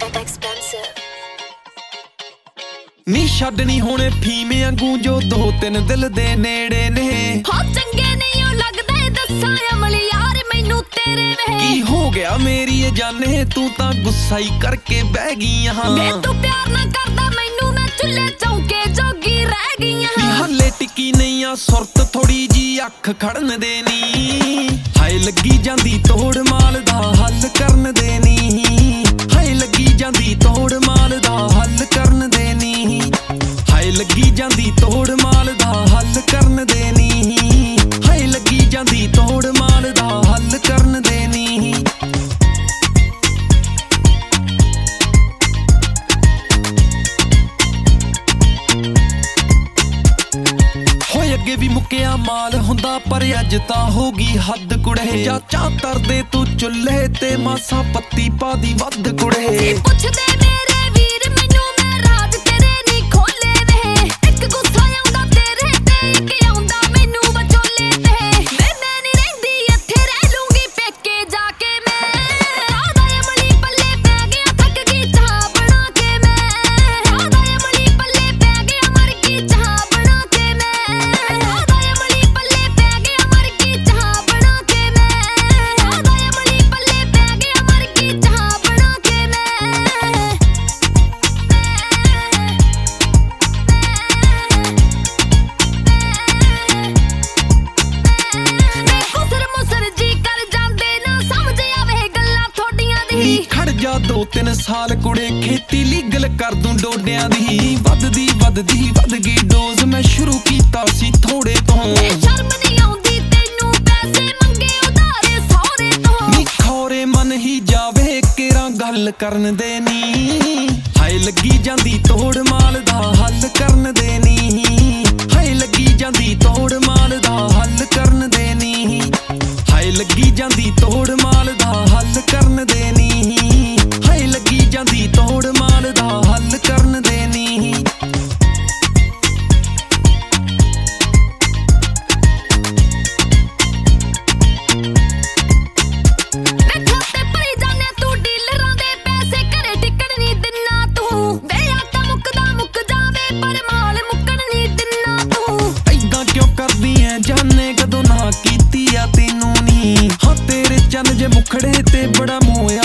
ਨੀ ਛੱਡਣੀ ਹੁਣੇ ਫੀਮੇ ਵਾਂਗੂ ਜੋ ਦੋ ਤਿੰਨ ਦਿਲ ਦੇ ਨੇੜੇ ਨੇ। ਹੋ ਚੰਗੇ ਨਹੀਂ ਉਹ ਲੱਗਦੇ ਦੱਸਾਂ ਅਮਲ ਯਾਰ ਮੈਨੂੰ ਤੇਰੇ ਵੇ। ਕੀ ਹੋ ਗਿਆ ਮੇਰੀ ਇਹ ਜਾਨੇ ਤੂੰ ਤਾਂ ਗੁੱਸਾ ਹੀ ਕਰਕੇ ਬਹਿ ਗਈ ਹਾਂ। ਵੇ ਤੂੰ ਪਿਆਰ ਨਾ ਕਰਦਾ ਮੈਨੂੰ ਮੈਂ ਚੁੱਲ੍ਹੇ ਚੌਂਕੇ ਜੋਗੀ ਰਹਿ ਗਈ ਹਾਂ। ਹਲੇ ਟਿੱਕੀ ਨਹੀਂ ਆ ਸੁਰਤ ਥੋੜੀ ਜੀ ਅੱਖ ਖੜਨ ਦੇ ਨੀ। ਹਾਏ ਲੱਗੀ ਜਾਂਦੀ ਤੋੜ ਮਾਲ ਦਾ ਹੱਲ ਕਰਨ ਦੇ ਨੀ। ਹਾਏ ਲੱਗੀ ਜਾਂਦੀ ਤੋੜ ਮਾਲ ਦਾ ਹੱਲ ਕਰਨ ਦੇ ਨੀ। ਹਾਏ ਲੱਗੀ ਜਾਂਦੀ ਤੋੜ ਮਾਲ ਦਾ ਹੱਲ ਕਰਨ ਦੇ ਨੀ। ਹਾਏ ਲੱਗੀ ਜਾਂਦੀ ਤੋੜ ਮਾਲ ਦਾ ਹੱਲ ਕਰਨ ਦੇ ਨੀ। ਹੋਏ ਅੱਗੇ ਵੀ ਮੁੱਕਿਆ ਮਾਲ ਹੁੰਦਾ ਪਰ ਅੱਜ ਤਾਂ ਹੋ ਗਈ ਹੱਦ ਕੁੜੇ। ਚਾਚਾ ਤਰਦੇ ਤੂੰ ਚੁੱਲ੍ਹੇ ਤੇ ਮਾਸਾ ਪੱਤੀ ਪਾ ਦੀ ਵੱਧ ਕੁੜੇ। ਪੁੱਛਦੇ ਮੇਰੇ ਵੀਰ ਮੈਨੂੰ ਮੈਂ ਰਾਜ ਤੇਰੇ ਨਹੀਂ ਖੋਲੇ ਵੇ। ਇੱਕ ਗੁੱਸਾ ਆਉਂਦਾ ਤੇਰੇ ਤੇ ਇੱਕ ਆਉਂਦਾ ਮੈਨੂੰ ਵਿਚੋਲੇ ਤੇ। ਵੇ ਮੈਂ ਨਹੀਂ ਰਹਿੰਦੀ ਇੱਥੇ ਰਹਿ ਲੂੰਗੀ ਪੇਕੇ ਜਾ ਕੇ ਮੈਂ। ਰਾਧਾ ਅਮਲੀ ਪੱਲੇ ਪੈ ਗਿਆ ਥੱਕ ਗਈ ਚਾਹ ਬਣਾ ਕੇ ਮੈਂ। ਰਾਧਾ ਅਮਲੀ ਪੱਲੇ ਪੈ ਗਿਆ ਮਰ ਗਈ ਚਾਹ ਬਣਾ ਕੇ ਮੈਂ। ਰਾਧਾ ਅਮਲੀ ਪੱਲੇ ਪੈ ਗਿਆ ਮਰ ਗਈ ਚਾਹ ਬਣਾ ਕੇ ਮੈਂ। ਰਾਧਾ ਅਮਲੀ ਪੱਲੇ ਪੈ ਗਿਆ ਮਰ ਗਈ ਚਾਹ ਬਣਾ ਕੇ ਮੈਂ। ਮੁਸਰ ਜੀ ਕਰ ਜਾਂਦੇ ਨਾ ਸਮਝ ਆਵੇ ਗੱਲਾਂ ਥੋਡੀਆਂ ਦੀ। ਖੜ ਜਾ 2-3 ਸਾਲ ਕੁੜੇ ਖੇਤੀ ਲੀਗਲ ਕਰ ਦੂੰ ਡੋਡਿਆਂ ਦੀ। ਵੱਧਦੀ ਵੱਧ ਗਈ ਡੋਜ਼ ਮੈਂ ਸ਼ੁਰੂ ਕੀਤਾ ਸੀ ਥੋੜੇ ਤੋਂ। ਸ਼ਰਮ ਨਹੀਂ ਆਉਂਦੀ ਤੈਨੂੰ ਪੈਸੇ ਮੰਗੇ ਉਧਾਰੇ ਸਹੁਰੇ ਤੋਂ। ਨੀ ਖੌਰੇ ਮਨ ਹੀ ਜਾਵੇ ਕੇਰਾਂ ਗੱਲ ਕਰਨ ਦੇ ਨੀ। ਹਾਏ ਲੱਗੀ ਜਾਂਦੀ ਤੋੜ ਮਾਲ ਦਾ ਹੱਲ ਕਰਨ ਦੇ ਨੀ। ਹਾਏ ਲੱਗੀ ਜਾਂਦੀ ਤੋੜ ਮਾਲ ਦਾ ਹੱਲ ਕਰਨ ਦੇ ਨੀ। ਹਾਏ ਲੱਗੀ ਜਾਂਦੀ ਤੋੜ ਮਾਲ ਦਾ ਹੱਲ ਕਰਨ ਦੇ ਨੀ। ਹਾਏ ਲੱਗੀ ਜਾਂਦੀ ਤੋੜ ਮਾਲ ਦਾ ਹੱਲ ਕਰਨ ਦੇ ਨੀ। ਖਾਤੇ ਭਰੀ ਜਾਨੇ ਤੂੰ ਡੀਲਰਾਂ ਦੇ ਪੈਸੇ ਘਰੇ ਟਿਕਣ ਨਹੀਂ ਦਿੰਨਾ ਤੂੰ। ਵੇ ਆਟਾ ਮੁੱਕ ਜਾਵੇ ਪਰ ਮਾਲ ਮੁੱਕਣ ਨਹੀਂ ਦਿੰਨਾ ਤੂੰ। ਏਦਾਂ ਕਿਉਂ ਕਰਦੀ ਐ ਜਾਨੇ ਕਦੋਂ ਨਾ ਕੀਤੀ ਆ ਤੈਨੂੰ ਨੀ। ਹਾਂ ਤੇਰੇ ਚੰਨ ਜੇ ਮੁਖੜੇ ਤੇ ਬੜਾ ਮੋਹ